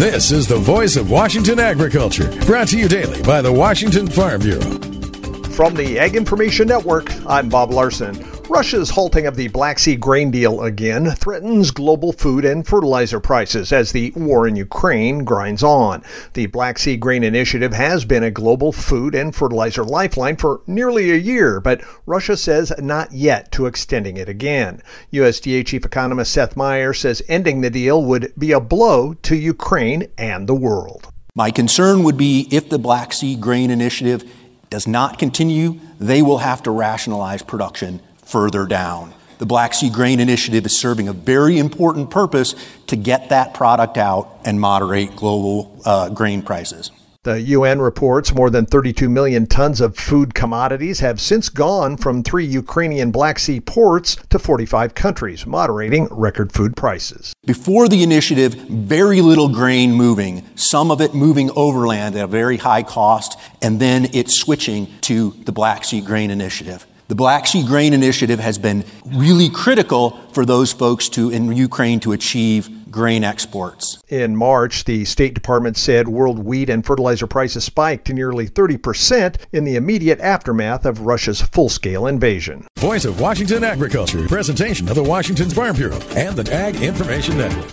This is the voice of Washington agriculture, brought to you daily by the Washington Farm Bureau. From the Ag Information Network, I'm Bob Larson. Russia's halting of the Black Sea grain deal again threatens global food and fertilizer prices as the war in Ukraine grinds on. The Black Sea Grain Initiative has been a global food and fertilizer lifeline for nearly a year, but Russia says not yet to extending it again. USDA Chief Economist Seth Meyer says ending the deal would be a blow to Ukraine and the world. My concern would be if the Black Sea Grain Initiative does not continue, they will have to rationalize production further down. The Black Sea Grain Initiative is serving a very important purpose to get that product out and moderate global grain prices. The UN reports more than 32 million tons of food commodities have since gone from 3 Ukrainian Black Sea ports to 45 countries, moderating record food prices. Before the initiative, very little grain moving, some of it moving overland at a very high cost, and then it's switching to the Black Sea Grain Initiative. The Black Sea Grain Initiative has been really critical for those folks in Ukraine to achieve grain exports. In March, the State Department said world wheat and fertilizer prices spiked to nearly 30% in the immediate aftermath of Russia's full-scale invasion. Voice of Washington agriculture, presentation of the Washington Farm Bureau and the Ag Information Network.